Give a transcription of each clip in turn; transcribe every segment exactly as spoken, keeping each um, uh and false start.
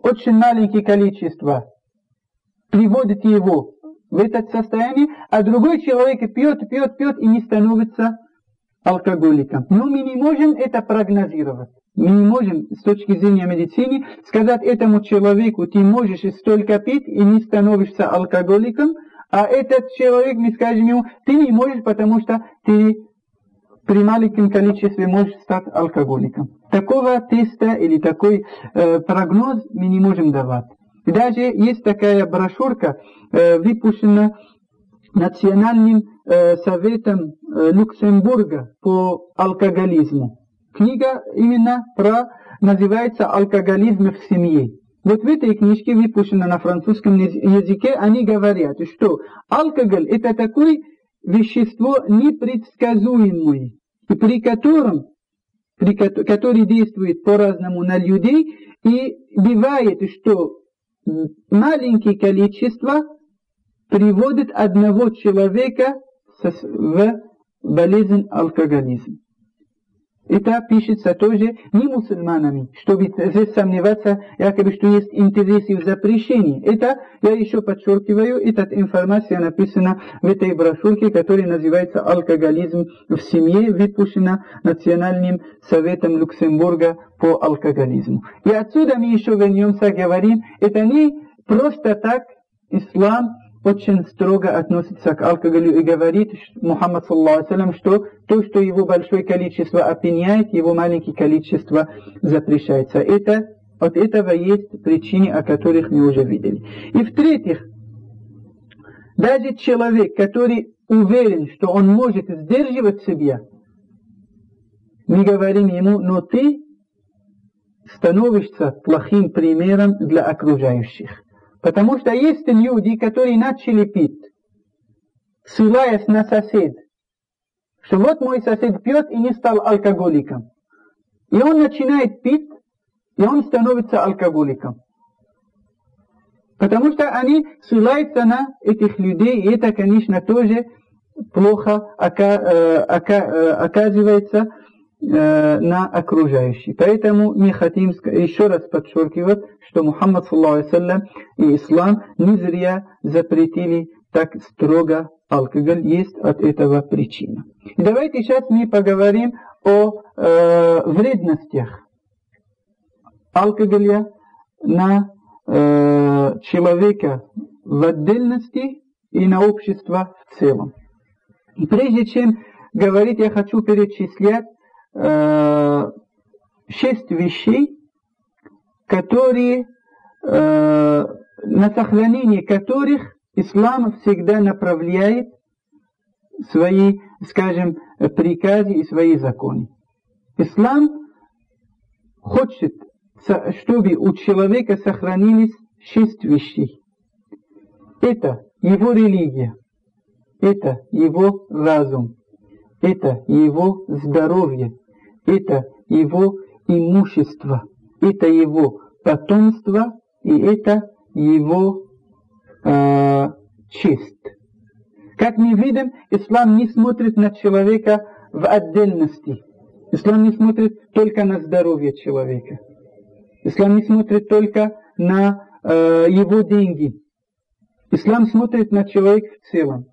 очень маленькое количество приводит его в это состояние, а другой человек пьет, пьет, пьет и не становится алкоголиком. Но мы не можем это прогнозировать. Мы не можем с точки зрения медицины сказать этому человеку: ты можешь столько пить и не становишься алкоголиком, а этот человек, мы скажем ему: ты не можешь, потому что ты при маленьком количестве можешь стать алкоголиком. Такого теста или такой э, прогноз мы не можем давать. Даже есть такая брошюрка, э, выпущена Национальным э, советом э, Люксембурга по алкоголизму. Книга именно про, называется «Алкоголизм в семье». Вот в этой книжке, выпущенной на французском языке, они говорят, что алкоголь — это такое вещество непредсказуемое, и при котором, при, который действует по-разному на людей, и бывает, что маленькое количество приводит одного человека в болезнь алкоголизма. Это пишется тоже не мусульманами, чтобы здесь сомневаться, якобы, что есть интересы в запрещении. Это, я еще подчеркиваю, эта информация написана в этой брошюрке, которая называется «Алкоголизм в семье», выпущена Национальным советом Люксембурга по алкоголизму. И отсюда мы еще вернемся, говорим, это не просто так ислам очень строго относится к алкоголю и говорит Мухаммад саллаллаху алейхи ва саллям, что то, что его большое количество опьяняет, его маленькое количество запрещается. Это, от этого есть причины, о которых мы уже видели. И в-третьих, даже человек, который уверен, что он может сдерживать себя, мы говорим ему: но ты становишься плохим примером для окружающих. Потому что есть люди, которые начали пить, ссылаясь на сосед, что вот мой сосед пьет и не стал алкоголиком. И он начинает пить, и он становится алкоголиком. Потому что они ссылаются на этих людей, и это, конечно, тоже плохо оказывается на окружающих. Поэтому мы хотим еще раз подчеркивать, что Мухаммад саллаллаху алейхи ва саллям и ислам не зря запретили так строго алкоголь, есть от этого причина. И давайте сейчас мы поговорим о э, вредностях алкоголя на э, человека в отдельности и на общество в целом. И прежде чем говорить, я хочу перечислять э, шесть вещей, которые, э, на сохранение которых ислам всегда направляет свои, скажем, приказы и свои законы. Ислам хочет, чтобы у человека сохранились шесть вещей. Это его религия, это его разум, это его здоровье, это его имущество, это его потомство и это его э, честь. Как мы видим, ислам не смотрит на человека в отдельности. Ислам не смотрит только на здоровье человека. Ислам не смотрит только на э, его деньги. Ислам смотрит на человека в целом.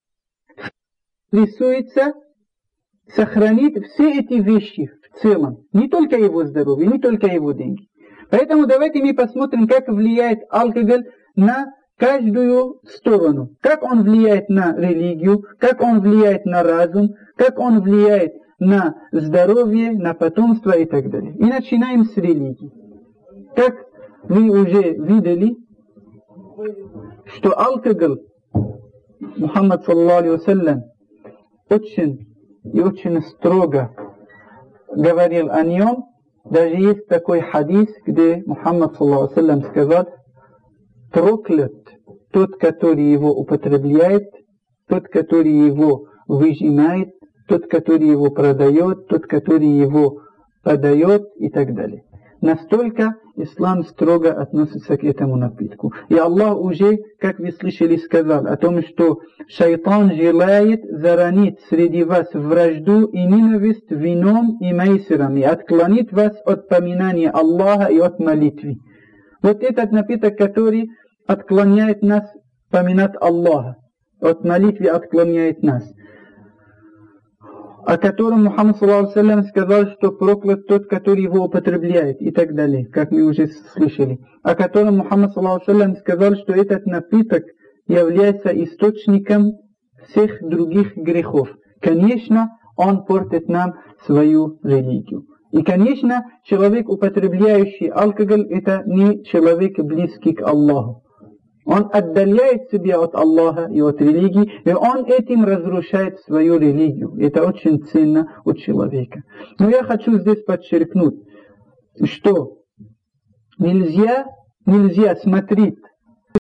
Рисуется сохранить все эти вещи в целом. Не только его здоровье, не только его деньги. Поэтому давайте мы посмотрим, как влияет алкоголь на каждую сторону. Как он влияет на религию, как он влияет на разум, как он влияет на здоровье, на потомство и так далее. И начинаем с религии. Как вы уже видели, что алкоголь, Мухаммад саллаллаху алейхи ва саллям, очень и очень строго говорил о нем. Даже есть такой хадис, где Мухаммад саллаллаху алейхи ва саллям сказал: проклят тот, который его употребляет, тот, который его выжимает, тот, который его продает, тот, который его подает и так далее. Настолько ислам строго относится к этому напитку. И Аллах уже, как вы слышали, сказал о том, что шайтан желает заронить среди вас вражду и ненависть вином и майсиром, и отклонит вас от поминания Аллаха и от молитвы. Вот этот напиток, который отклоняет нас поминать Аллаха, от молитвы отклоняет нас, о котором Мухаммад саллаллаху алейхи ва саллям сказал, что проклят тот, который его употребляет, и так далее, как мы уже слышали. О котором Мухаммад саллаллаху алейхи ва саллям сказал, что этот напиток является источником всех других грехов. Конечно, он портит нам свою религию. И, конечно, человек, употребляющий алкоголь, это не человек, близкий к Аллаху. Он отдаляет себя от Аллаха и от религии, и он этим разрушает свою религию. Это очень ценно у человека. Но я хочу здесь подчеркнуть, что нельзя, нельзя смотреть